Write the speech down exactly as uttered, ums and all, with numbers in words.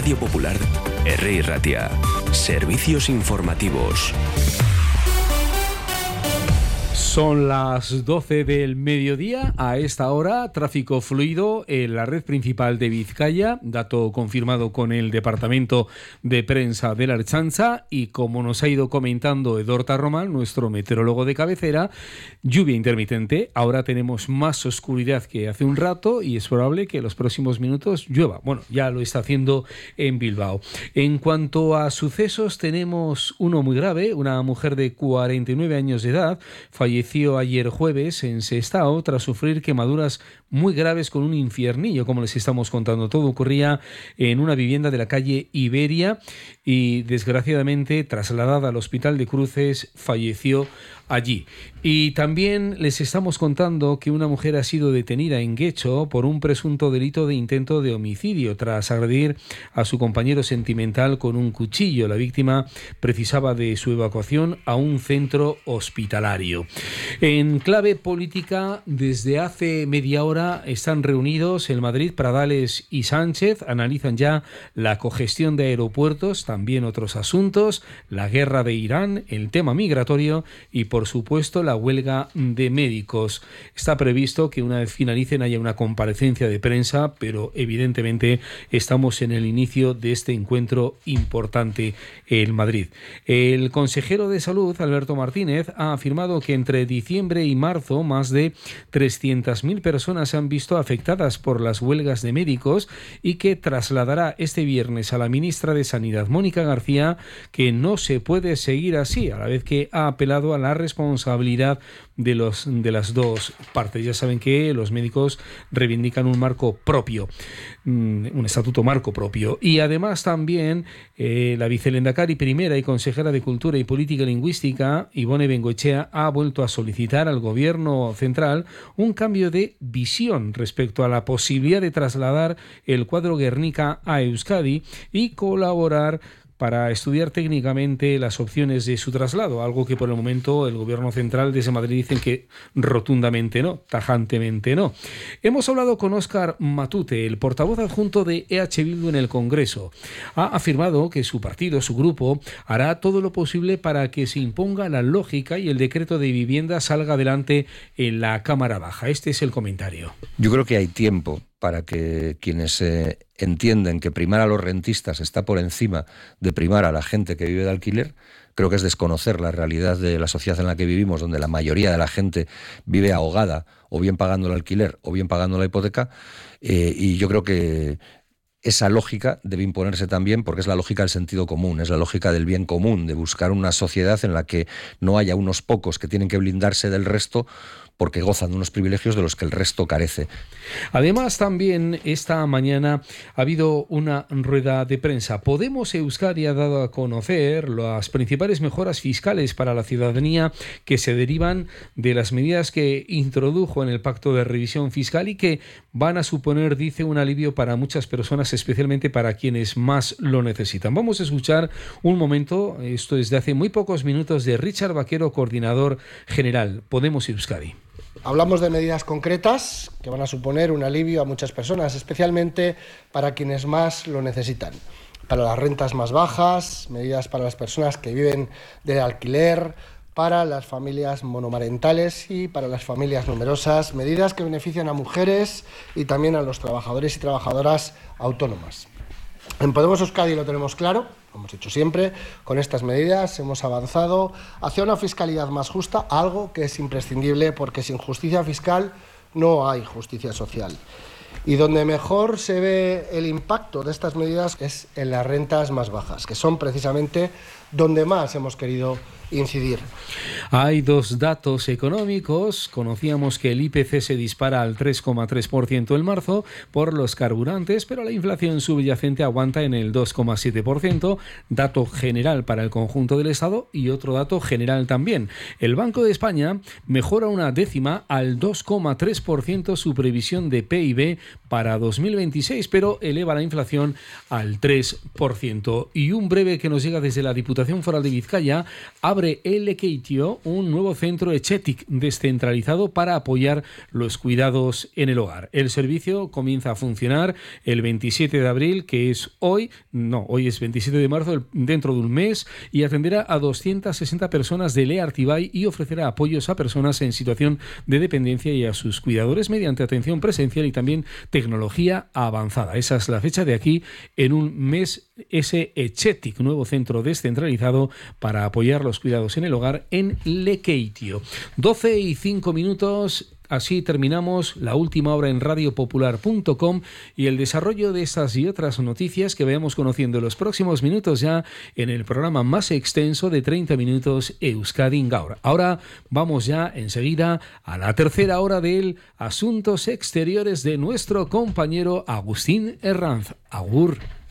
Radio Popular, R I Ratia. Servicios informativos. Son las doce del mediodía. A esta hora, tráfico fluido en la red principal de Vizcaya, dato confirmado con el Departamento de Prensa de la Ertzaintza, y como nos ha ido comentando Edorta Romal, nuestro meteorólogo de cabecera, lluvia intermitente. Ahora tenemos más oscuridad que hace un rato y es probable que en los próximos minutos llueva. Bueno, ya lo está haciendo en Bilbao. En cuanto a sucesos, tenemos uno muy grave. Una mujer de cuarenta y nueve años de edad falleció ayer jueves en Sestao tras sufrir quemaduras muy graves con un infiernillo, como les estamos contando. Todo ocurría en una vivienda de la calle Iberia y desgraciadamente, trasladada al Hospital de Cruces, falleció allí. Y también les estamos contando que una mujer ha sido detenida en Guecho por un presunto delito de intento de homicidio tras agredir a su compañero sentimental con un cuchillo. La víctima precisaba de su evacuación a un centro hospitalario. En clave política, desde hace media hora están reunidos en Madrid Pradales y Sánchez, analizan ya la cogestión de aeropuertos, también otros asuntos, la guerra de Irán, el tema migratorio y, por supuesto, la huelga de médicos. Está previsto que una vez finalicen haya una comparecencia de prensa, pero evidentemente estamos en el inicio de este encuentro importante en Madrid. El consejero de Salud, Alberto Martínez, ha afirmado que entre diciembre y marzo más de trescientas mil personas se han visto afectadas por las huelgas de médicos y que trasladará este viernes a la ministra de Sanidad, Mónica García, que no se puede seguir así, a la vez que ha apelado a la responsabilidad de los de las dos partes. Ya saben que los médicos reivindican un marco propio, un estatuto marco propio. Y además también eh, la vicelendakari primera y consejera de Cultura y Política Lingüística, Ibone Bengoechea, ha vuelto a solicitar al Gobierno central un cambio de visión respecto a la posibilidad de trasladar el cuadro Guernica a Euskadi y colaborar para estudiar técnicamente las opciones de su traslado, algo que por el momento el Gobierno central desde Madrid dicen que rotundamente no, tajantemente no. Hemos hablado con Óscar Matute, el portavoz adjunto de E H Bildu en el Congreso. Ha afirmado que su partido, su grupo, hará todo lo posible para que se imponga la lógica y el decreto de vivienda salga adelante en la Cámara Baja. Este es el comentario. Yo creo que hay tiempo para que quienes eh, entienden que primar a los rentistas está por encima de primar a la gente que vive de alquiler, creo que es desconocer la realidad de la sociedad en la que vivimos, donde la mayoría de la gente vive ahogada, o bien pagando el alquiler, o bien pagando la hipoteca, eh, y yo creo que esa lógica debe imponerse también porque es la lógica del sentido común, es la lógica del bien común, de buscar una sociedad en la que no haya unos pocos que tienen que blindarse del resto porque gozan de unos privilegios de los que el resto carece. Además, también esta mañana ha habido una rueda de prensa. Podemos Euskadi ha dado a conocer las principales mejoras fiscales para la ciudadanía que se derivan de las medidas que introdujo en el Pacto de Revisión Fiscal y que van a suponer, dice, un alivio para muchas personas, especialmente para quienes más lo necesitan. Vamos a escuchar un momento, esto es de hace muy pocos minutos, de Richard Vaquero, coordinador general Podemos Euskadi. Hablamos de medidas concretas que van a suponer un alivio a muchas personas, especialmente para quienes más lo necesitan. Para las rentas más bajas, medidas para las personas que viven del alquiler, para las familias monomarentales y para las familias numerosas, medidas que benefician a mujeres y también a los trabajadores y trabajadoras autónomas. En Podemos Euskadi lo tenemos claro, lo hemos hecho siempre, con estas medidas hemos avanzado hacia una fiscalidad más justa, algo que es imprescindible porque sin justicia fiscal no hay justicia social. Y donde mejor se ve el impacto de estas medidas es en las rentas más bajas, que son precisamente donde más hemos querido incidir. Hay dos datos económicos. Conocíamos que el I P C se dispara al tres coma tres por ciento en marzo por los carburantes, pero la inflación subyacente aguanta en el dos coma siete por ciento, dato general para el conjunto del Estado, y otro dato general también. El Banco de España mejora una décima al dos coma tres por ciento su previsión de P I B para dos mil veintiséis, pero eleva la inflación al tres por ciento. Y un breve que nos llega desde la Diputación Diputación Foral de Vizcaya abre en Lekeitio un nuevo centro Etxetik descentralizado para apoyar los cuidados en el hogar. El servicio comienza a funcionar el veintisiete de abril, que es hoy, no, hoy es veintisiete de marzo, dentro de un mes, y atenderá a doscientas sesenta personas de Lea Artibay y ofrecerá apoyos a personas en situación de dependencia y a sus cuidadores mediante atención presencial y también tecnología avanzada. Esa es la fecha de aquí en un mes, ese Etxetik, nuevo centro descentralizado para apoyar los cuidados en el hogar en Lekeitio. doce y cinco minutos. Así terminamos la última hora en radio popular punto com y el desarrollo de estas y otras noticias que vayamos conociendo en los próximos minutos ya en el programa más extenso de treinta minutos Euskadi Gaur. Ahora vamos ya enseguida a la tercera hora del Asuntos Exteriores de nuestro compañero Agustín Herranz. Agur.